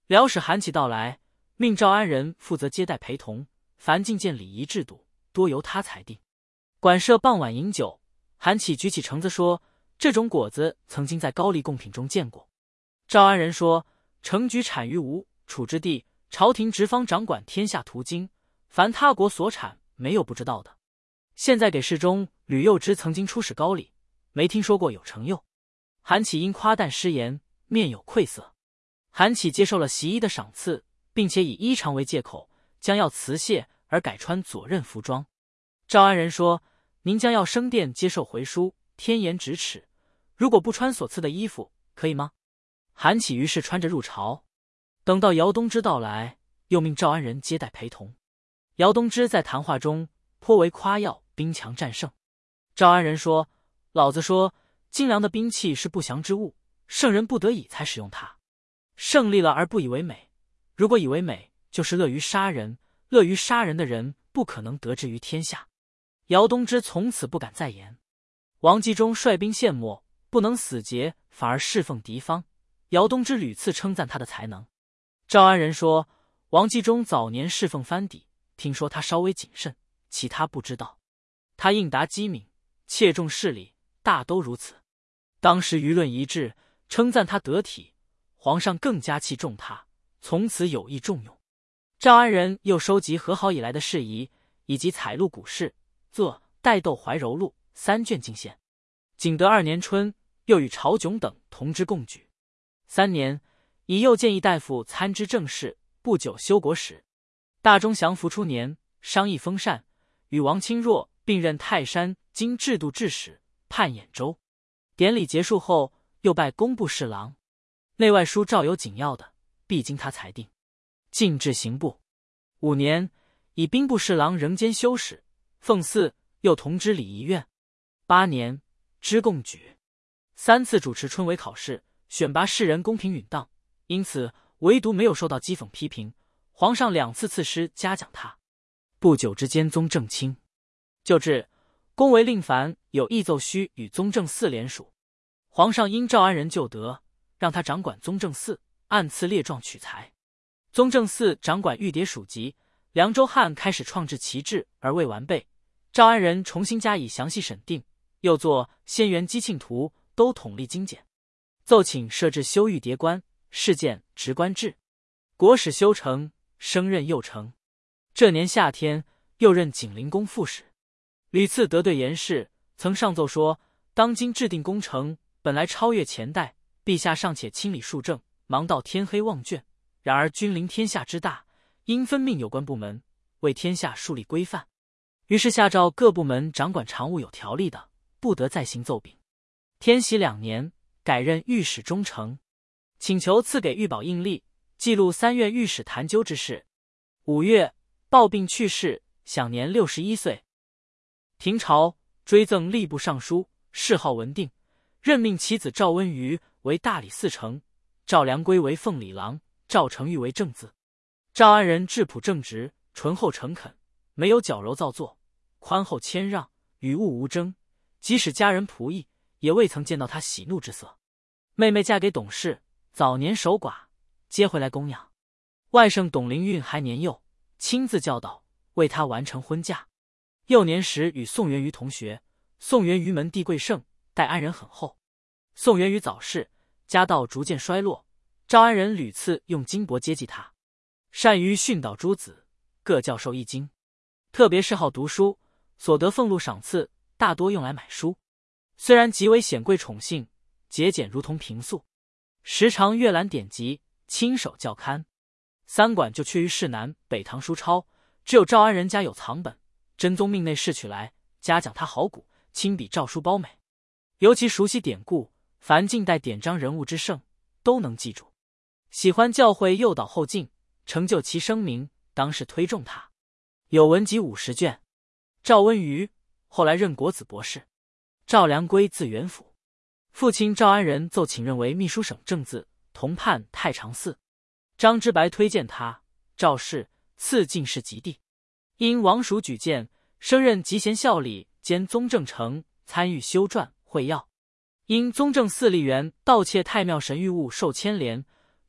辽使韩起到来，命赵安人负责接待陪同，凡觐见礼仪制度，多由他裁定。馆舍傍晚饮酒，韩起举起橙子说：“这种果子曾经在高丽贡品中见过。”赵安人说：“城举产于吴楚之地，朝廷直方掌管天下途经，凡他国所产，没有不知道的。现在给侍中吕幼之曾经出使高丽，没听说过有成柚。”韩起因夸诞失言，面有愧色。韩起接受了袭衣的赏赐，并且以衣裳为借口，将要辞谢而改穿左衽服装。赵安人说：“您将要升殿接受回书，天颜咫尺，如果不穿所赐的衣服，可以吗？”韩起于是穿着入朝。等到姚东之到来，又命赵安人接待陪同。姚东之在谈话中颇为夸耀兵强战胜。赵安人说：“老子说，精良的兵器是不祥之物，圣人不得已才使用它。胜利了而不以为美，如果以为美，就是乐于杀人。乐于杀人的人，不可能得志于天下。”姚东之从此不敢再言。王继忠率兵陷没，不能死节，反而侍奉敌方。姚东之屡次称赞他的才能。赵安人说：“王继忠早年侍奉藩邸，听说他稍微谨慎，其他不知道。他应答机敏，切重事理，大都如此。当时舆论一致，称赞他得体，皇上更加器重他，从此有意重用。”赵安人又收集和好以来的事宜，以及采录古事，作《代窦怀柔录》3卷进献。景德2年春，又与曹炯等同知贡举。3年，以右谏议大夫参知政事，不久修国史。大中祥符初年，商议封禅，与王钦若并任泰山经制度制使，判兖州。典礼结束后，又拜工部侍郎。内外书照有紧要的，必经他裁定。进至刑部。5年，以兵部侍郎仍兼修史，奉祀，又同知礼仪院。8年，知贡举。3次主持春闱考试，选拔士人公平允当，因此唯独没有受到讥讽批评。皇上2次赐诗嘉奖他。不久之间，宗正卿就制，公为令凡有议奏须与宗正寺联署。皇上因赵安人旧德，让他掌管宗正寺，按次列状取材。宗正寺掌管御牒属籍，凉州汉开始创制旗帜而未完备，赵安人重新加以详细审定，又作《仙元基庆图》，都统立精简。奏请设置修御牒官，事件职官制。国史修成，升任右丞。这年夏天，又任景陵公副使。屡次得对言事，曾上奏说：当今制定工程，本来超越前代，陛下尚且清理庶政，忙到天黑忘卷。然而君临天下之大，应分命有关部门，为天下树立规范。于是下诏各部门掌管常务有条例的，不得再行奏禀。天禧2年，改任御史中丞，请求赐给御宝印历，记录3月御史谈究之事。5月，暴病去世，享年61岁。廷朝追赠吏部尚书，谥号文定，任命其子赵温瑜为大理寺丞，赵良圭为奉礼郎，赵承玉为正字。赵安人质朴正直，醇厚诚恳，没有矫揉造作，宽厚谦让，与物无争，即使家人仆役，也未曾见到他喜怒之色。妹妹嫁给董氏，早年守寡，接回来供养。外甥董灵运还年幼，亲自教导，为他完成婚嫁。幼年时与宋元瑜同学，宋元瑜门第贵盛，待安人很厚。宋元瑜早逝，家道逐渐衰落，赵安人屡次用金帛接济他，善于训导诸子，各教授一经，特别是好读书，所得俸禄赏赐大多用来买书。虽然极为显贵宠幸，节俭如同平素，时常阅览典籍，亲手校勘。3馆就缺于市南北唐书抄，只有赵安人家有藏本，真宗命内侍取来，嘉奖他好古，亲笔诏书褒美。尤其熟悉典故，凡近代典章人物之盛，都能记住。喜欢教诲诱导后进，成就其声名，当是推重他。有文集50卷。赵温瑜后来任国子博士。赵良圭字元甫，父亲赵安人奏请任为秘书省正字，同判太常寺。张之白推荐他，赵氏赐进士及第。因王叔举荐，升任集贤校理兼宗正丞，参与修撰会要。因宗正寺吏员盗窃太庙神玉物受牵连，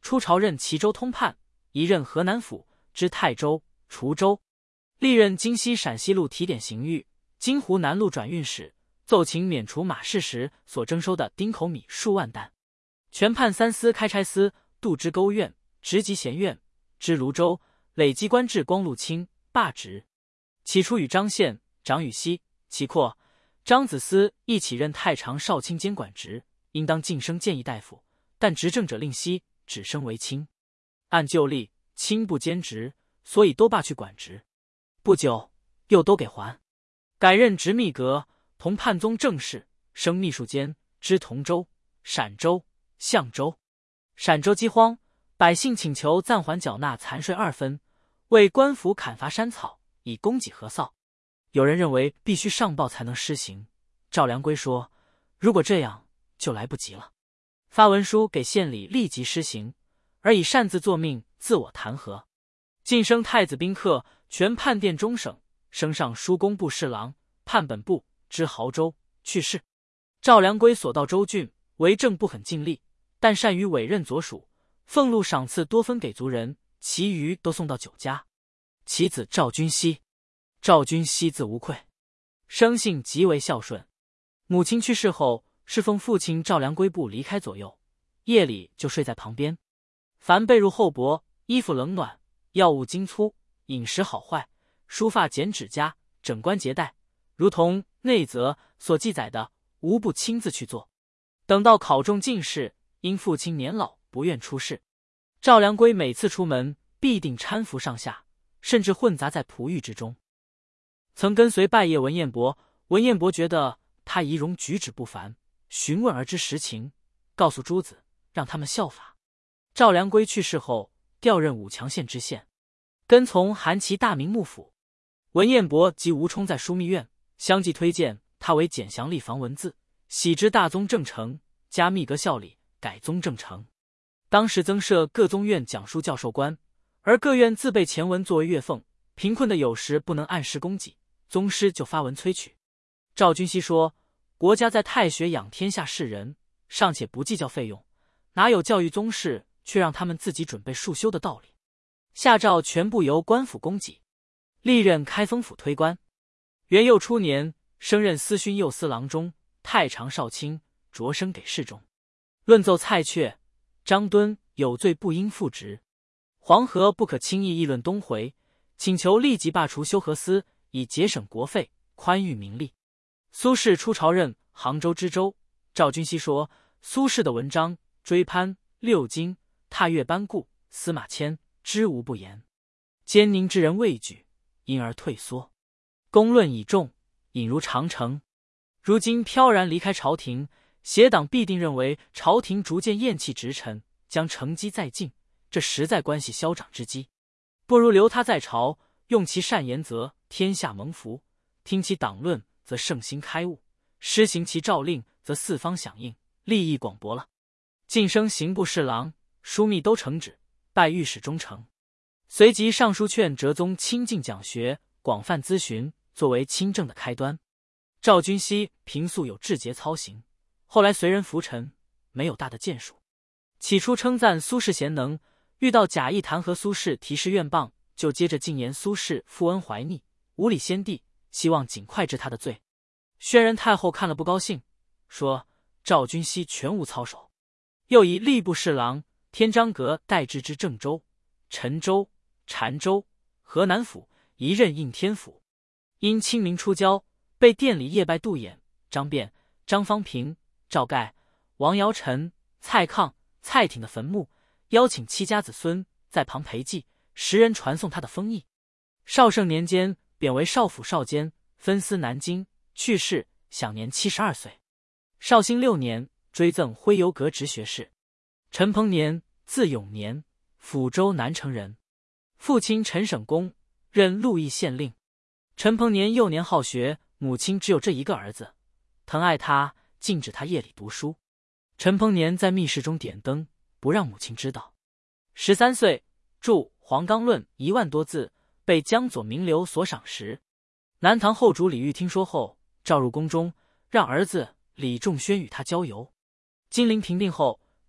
出朝任齐州通判，一任河南府，知泰州、滁州。历任京西陕西路提点刑狱、京湖南路转运使，奏请免除马市时所征收的丁口米数万担。全判三司开差司，度知沟院，直级咸院，知泸州，累机官至光禄卿，罢职。起初与张宪、长禹锡、其扩、张子思一起任太常少卿监管职，应当晋升谏议大夫，但执政者令息，只升为卿。按旧例，卿不兼职，所以都罢去管职。不久，又都给还。改任直秘阁，同判宗正事，升秘书监，知同州、陕州、象州。陕州饥荒，百姓请求暂缓缴纳残税2分，为官府砍伐山草，以供给河扫。有人认为必须上报才能施行。赵良圭说，如果这样就来不及了，发文书给县里立即施行，而以擅自作命，自我弹劾。晋升太子宾客，全判殿中省，升上书工部侍郎，判本部，知亳州，去世。赵良圭所到州郡，为政不很尽力，但善于委任左属，俸禄赏赐多分给族人，其余都送到酒家。其子赵君熙，赵君熙字无愧，生性极为孝顺。母亲去世后，侍奉父亲赵良圭不离开左右，夜里就睡在旁边。凡被褥厚薄，衣服冷暖，药物精粗，饮食好坏，梳发剪指甲，整冠结带，如同内则所记载的，无不亲自去做。等到考中进士，因父亲年老不愿出仕，赵良圭每次出门必定搀扶上下，甚至混杂在仆役之中。曾跟随拜谒文彦博，文彦博觉得他仪容举止不凡，询问而知实情，告诉诸子让他们效法。赵良圭去世后，调任武强县知县，跟从韩琦大名幕府。文彦博及吴充在枢密院相继推荐他为简详吏房文字，喜之大宗正丞，加秘阁效力，改宗正丞。当时增设各宗院讲书教授官，而各院自备前文作为月俸，贫困的有时不能按时供给，宗师就发文催取。赵君熙说，国家在太学养天下士人，尚且不计较费用，哪有教育宗室却让他们自己准备束修的道理？下诏全部由官府供给，历任开封府推官。元佑初年，升任司勋右司郎中、太常少卿，擢升给侍中。论奏蔡确、张敦有罪不应复职，黄河不可轻易议论东回，请求立即罢除修和司，以节省国费，宽裕民力。苏轼出朝任杭州知州，赵君熙说，苏轼的文章追攀、六经、踏月班固、司马迁知无不言，奸佞之人畏惧，因而退缩。公论已重，引如长城。如今飘然离开朝廷，邪党必定认为朝廷逐渐厌弃直臣，将乘机再进，这实在关系消长之机。不如留他在朝，用其善言则天下蒙福，听其党论则圣心开悟，施行其诏令则四方响应，利益广博了。晋升刑部侍郎，枢密都承旨，拜御史中丞。随即上书劝哲宗亲近讲学，广泛咨询，作为亲政的开端。赵君熙平素有志节操行，后来随人浮沉，没有大的建树。起初称赞苏轼贤能，遇到假意弹劾苏轼提示愿谤，就接着进言苏轼负恩怀逆，无礼先帝，希望尽快治他的罪。宣仁太后看了不高兴，说赵君熙全无操守。又以吏部侍郎、天章阁代之之郑州、陈州、澶州、河南府，一任应天府。因清明出郊，被殿里夜拜杜衍、张辩、张方平、赵盖、王尧臣、蔡抗、蔡挺的坟墓，邀请7家子孙在旁陪祭，10人传颂他的封邑。绍圣年间，贬为少府少监，分司南京，去世，享年72岁。绍兴6年，追赠徽游阁直学士。陈鹏年，字永年，抚州南城人，父亲陈省公，任鹿邑县令。陈鹏年幼年好学，母亲只有这一个儿子，疼爱他，禁止他夜里读书。陈鹏年在密室中点灯，不让母亲知道。13岁，著《黄冈论》1万多字，被江左名流所赏识。南唐后主李煜听说后，召入宫中，让儿子李仲宣与他郊游。金陵平定后，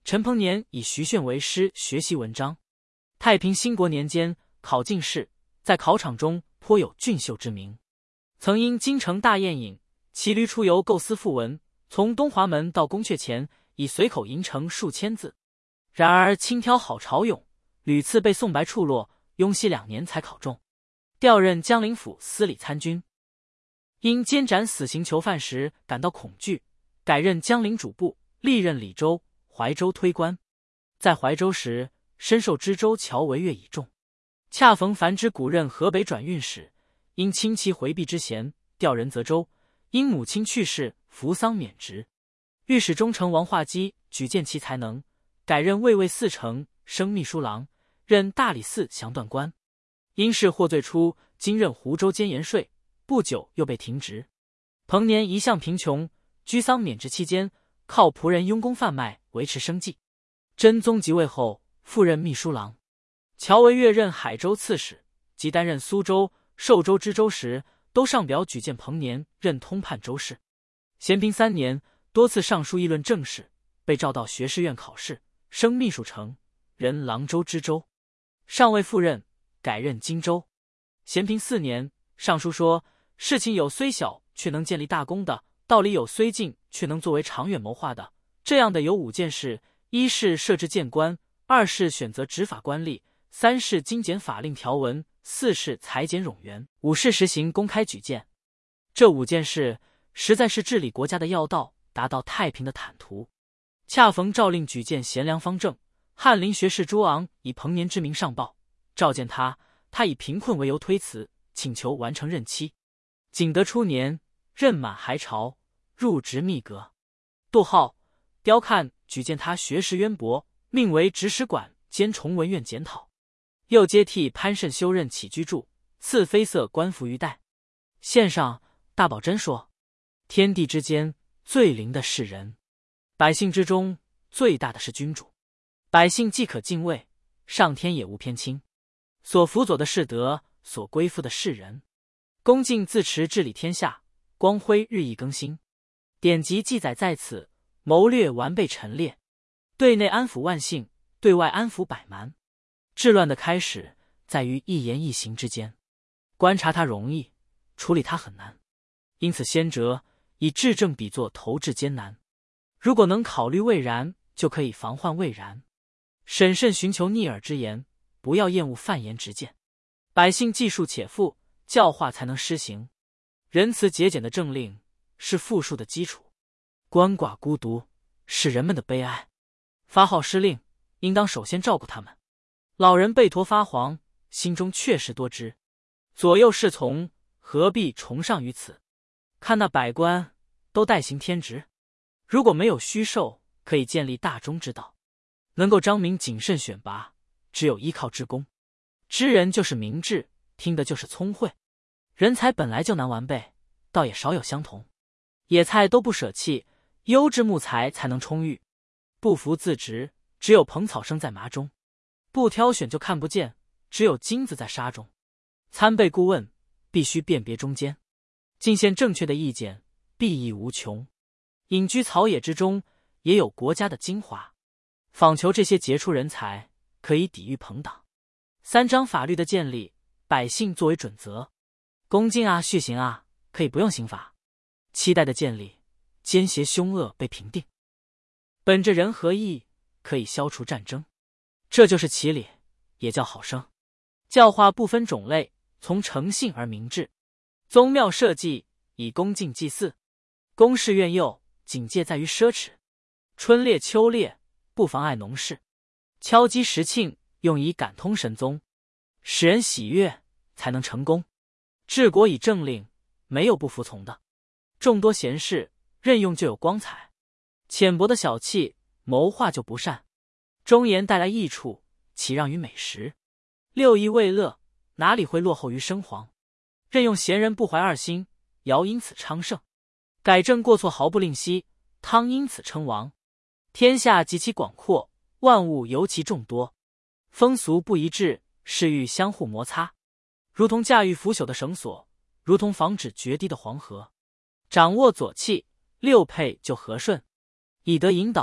陈鹏年以徐铉为师学习文章。太平兴国年间考进士，在考场中颇有俊秀之名。曾因京城大宴饮，骑驴出游，构思赋文，从东华门到宫阙前，已随口吟成数千字。然而轻佻好潮涌，屡次被宋白处落，雍熙2年才考中，调任江陵府司礼参军。因监斩死刑囚犯时感到恐惧，改任江陵主簿，历任礼州、怀州推官。在怀州时，深受知州乔惟岳倚重。恰逢樊之古任河北转运使，因亲戚回避之嫌，调任泽州。因母亲去世，扶丧免职。御史中丞王化基举荐其才能，改任卫尉4丞，升秘书郎，任大理寺详断官。因事获罪出，经任湖州监盐税，不久又被停职。彭年一向贫穷，居丧免职期间，靠仆人佣工贩卖维持生计。真宗即位后，复任秘书郎。乔惟岳任海州刺史，即担任苏州、寿州知州时，都上表举荐彭年任通判州事。咸平3年，多次上书议论政事，被召到学士院考试，升秘书丞，任郎州知州。尚未赴任，改任荆州。咸平4年，上书说，事情有虽小却能建立大功的，道理有虽近却能作为长远谋划的，这样的有5件事：一是设置谏官，2是选择执法官吏，3是精简法令条文，4是裁减冗员，5是实行公开举荐。这5件事实在是治理国家的要道，达到太平的坦途。恰逢诏令举荐贤良方正，翰林学士朱昂以彭年之名上报，召见他，他以贫困为由推辞，请求完成任期。景德初年，任满还朝，入职秘阁。杜浩、刁看举荐他学识渊博，命为执使馆兼崇文院检讨。又接替潘慎修任起居注，赐绯色官服于代。献上大宝真说，天地之间最灵的是人，百姓之中最大的是君主。百姓既可敬畏，上天也无偏倾。所辅佐的是德，所归附的是人。恭敬自持治理天下，光辉日益更新。典籍记载在此，谋略完备陈列。对内安抚万姓，对外安抚百蛮。治乱的开始在于一言一行之间，观察它容易，处理它很难。因此先哲以治政比作投掷艰难，如果能考虑未然，就可以防患未然。审慎寻求逆耳之言，不要厌恶犯言直谏。百姓记述且富，教化才能施行。仁慈节俭的政令是富庶的基础。鳏寡孤独是人们的悲哀，发号施令应当首先照顾他们。老人背驼发黄，心中确实多知。左右侍从何必崇尚于此？看那百官都代行天职，如果没有虚授，可以建立大忠之道。能够彰明谨慎选拔，只有依靠之功。知人就是明智，听的就是聪慧。人才本来就难完备，倒也少有相同。野菜都不舍弃，优质木材才能充裕。不服自直，只有蓬草生在麻中；不挑选就看不见，只有金子在沙中。参备顾问，必须辨别中间，进献正确的意见，裨益无穷。隐居草野之中，也有国家的精华。访求这些杰出人才，可以抵御朋党。3章法律的建立，百姓作为准则。恭敬啊，续刑啊，可以不用刑法。期待的建立，奸邪凶恶被平定。本着人和义，可以消除战争。这就是齐理，也叫好生。教化不分种类，从诚信而明志。宗庙社稷，以恭敬祭祀。公事苑囿，警戒在于奢侈。春猎秋猎，不妨碍农事。敲击时磬，用以感通神宗，使人喜悦，才能成功。治国以政令，没有不服从的。众多贤士，任用就有光彩。浅薄的小气，谋划就不善。忠言带来益处，岂让于美食？六艺未乐，哪里会落后于生黄？任用贤人不怀二心，尧因此昌盛。改正过错毫不吝惜，汤因此称王。天下极其广阔，万物尤其众多。风俗不一致，事欲相互摩擦，如同驾驭腐朽的绳索，如同防止决堤的黄河。掌握左气，六配就和顺，以德引导，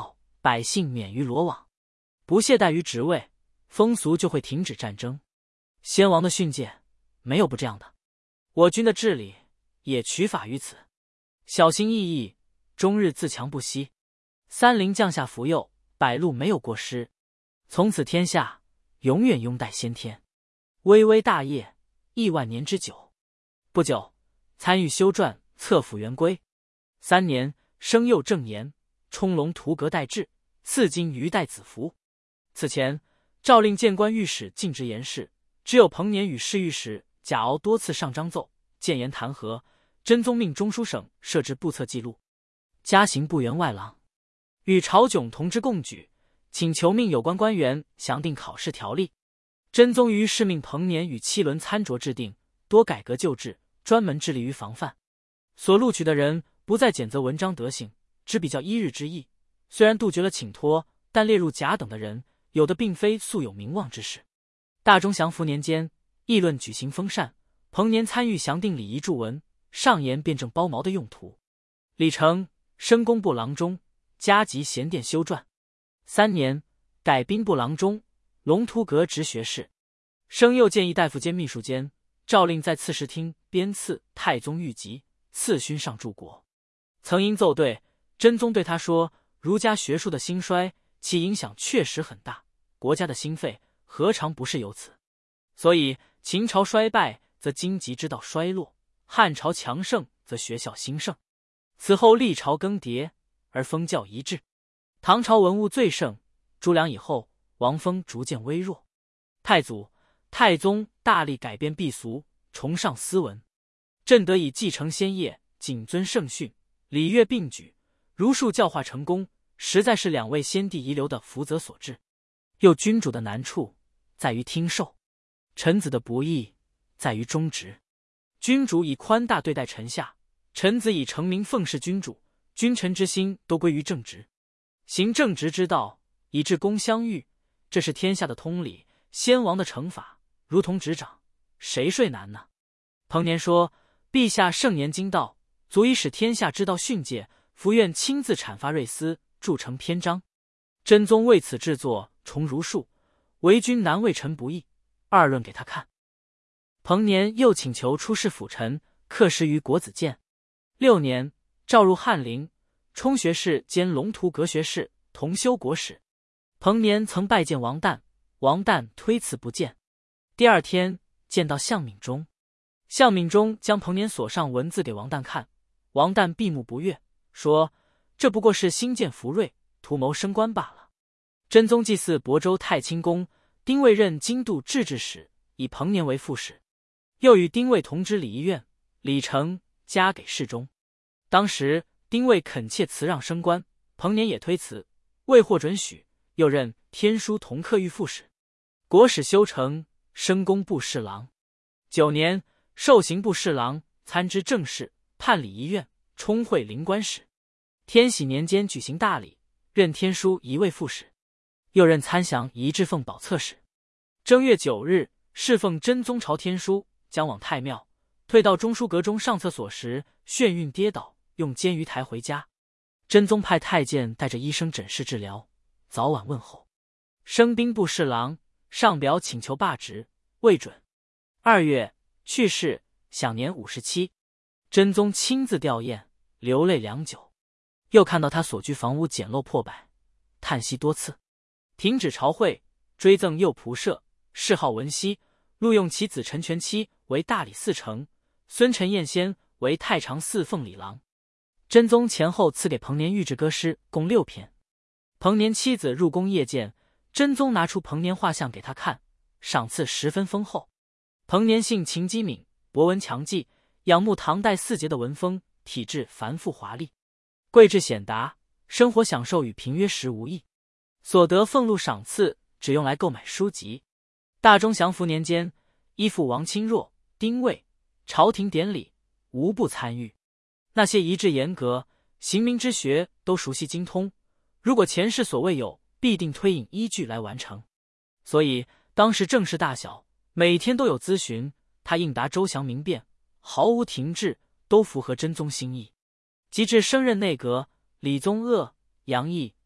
百姓免于罗网，不懈怠于职位，风俗就会停止战争。先王的训诫没有不这样的，我军的治理也取法于此，小心翼翼，终日自强不息。三陵降下福佑，百路没有过失。从此天下永远拥戴先天，巍巍大业亿万年之久。不久，参与修撰册府元规。3年，生佑正言，冲龙图阁代制，赐金余代子服。此前，诏令谏官御史禁止言事，只有彭年与侍御史贾敖多次上章奏谏言弹劾。真宗命中书省设置簿册记录，加刑部员外郎，与朝迥同之共举，请求命有关官员详定考试条例。真宗于是命彭年与7轮参酌制定，多改革旧制，专门致力于防范。所录取的人不再检责文章德行，只比较一日之意。虽然杜绝了请托，但列入甲等的人，有的并非素有名望之士。大中祥符年间，议论举行封禅，彭年参与详定礼仪注文，上言辩证包茅的用途。李成升工部郎中，加级咸殿修撰。3年，改兵部郎中，龙图阁直学士。升又建议大夫兼秘书监，诏令在刺史厅编赐太宗御籍，赐勋上柱国。曾因奏对，真宗对他说：儒家学术的兴衰，其影响确实很大，国家的兴废何尝不是由此？所以秦朝衰败，则经籍之道衰落；汉朝强盛，则学校兴盛。此后历朝更迭，而封教一致。唐朝文物最盛，朱良以后，王风逐渐微弱。太祖、太宗大力改变避俗，崇尚斯文。朕得以继承先业，谨遵圣训，礼乐并举，儒术教化成功，实在是2位先帝遗留的福泽所致。又君主的难处在于听受，臣子的不易在于忠直。君主以宽大对待臣下，臣子以诚明奉事君主，君臣之心都归于正直，行正直之道，以致公相遇，这是天下的通理。先王的惩罚如同执掌，谁睡难呢？彭年说：陛下圣言经道，足以使天下知道训诫，伏愿亲自阐发瑞思，著成篇章。真宗为此制作重儒术，为君难为臣不易，二论给他看。彭年又请求出仕辅臣，刻石于国子监。6年，召入翰林，充学士兼龙图阁学士，同修国史。彭年曾拜见王旦，王旦推辞不见。第2天见到向敏中，向敏中将彭年所上文字给王旦看，王旦闭目不悦，说：这不过是新建福瑞，图谋升官罢了。真宗祭祀亳州太清宫，丁谓任京度制置使，以彭年为副使，又与丁谓同知礼仪院，李成加给侍中。当时丁谓恳切辞让升官，彭年也推辞，未获准许，又任天书同客御副使，国史修成，升工部侍郎。9年，授刑部侍郎，参知政事，判礼仪院，充会灵官使。天禧年间举行大礼，任天书一位副使，又任参详仪制奉宝册使。正月9日，侍奉真宗朝天书，将往太庙，退到中书阁中上厕所时，眩晕跌倒，用监于台回家。真宗派太监带着医生诊视治疗，早晚问候。升兵部侍郎，上表请求罢职，未准。2月去世，享年57。真宗亲自吊唁，流泪良久。又看到他所居房屋简陋破败，叹息多次。停止朝会，追赠右仆射，谥号文熙，录用其子陈全期为大理寺丞，孙陈彦先为太常寺奉礼郎。真宗前后赐给彭年御制歌诗共6篇。彭年妻子入宫谒见，真宗拿出彭年画像给他看，赏赐十分丰厚。彭年性情机敏，博闻强记，仰慕唐代四杰的文风，体质繁复华丽，贵志显达，生活享受与平约时无异。所得俸禄赏赐，只用来购买书籍。大中祥符年间，依附王钦若、丁谓，朝廷典礼无不参与。那些仪制严格、刑名之学都熟悉精通，如果前世所未有，必定推引依据来完成。所以当时政事大小，每天都有咨询，他应答周详明辨，毫无停滞，都符合真宗心意。及至升任内阁，李宗鄂、杨毅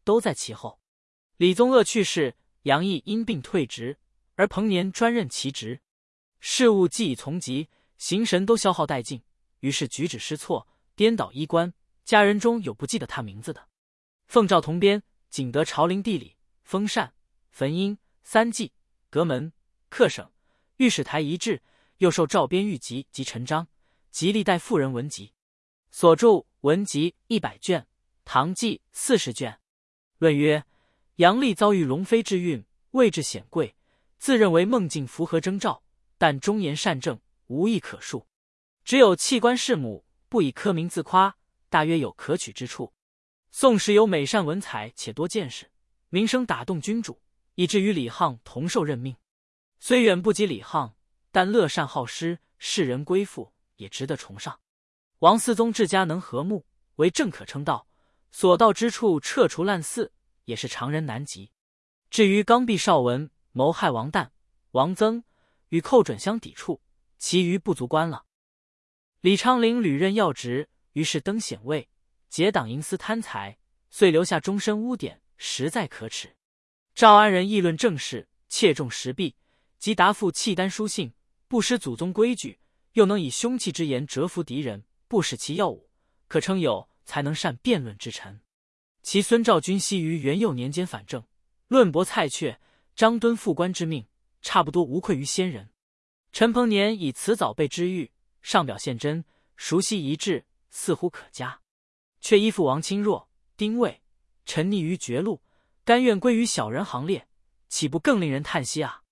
都在其后。李宗鄂去世，杨毅因病退职，而彭年专任其职。事务既已从急，形神都消耗殆尽，于是举止失措，颠倒衣冠。家人中有不记得他名字的，奉诏同编，仅得朝廷地理、封禅、焚阴、三祭、阁门、客省、御史台一制，又受诏编御籍及陈章及历代妇人文集，所著文集100卷，唐记40卷。论曰：杨丽遭遇龙妃之运，位置显贵，自认为梦境符合征兆，但忠言善政，无一可述。只有弃官弑母，不以科名自夸，大约有可取之处。宋时有美善文采且多见识，名声打动君主，以至于李沆同受任命。虽远不及李沆，但乐善好施，世人归附，也值得崇尚。王思宗治家能和睦，为政可称道，所到之处撤除滥祀，也是常人难及。至于刚愎邵文谋害王旦、王曾，与寇准相抵触，其余不足观了。李昌龄屡任要职，于是登显位，结党营私贪财，遂留下终身污点，实在可耻。赵安人议论政事，切重时弊，即答复契丹书信，不失祖宗规矩，又能以凶器之言折服敌人，不使其耀武，可称有才能善辩论之臣。其孙兆军昔于元佑年间反正，论驳蔡确、张敦复官之命，差不多无愧于先人。陈彭年以辞藻被知遇，上表现真，熟悉一致，似乎可嘉，却依附王钦若、丁谓，沉溺于绝路，甘愿归于小人行列，岂不更令人叹息啊？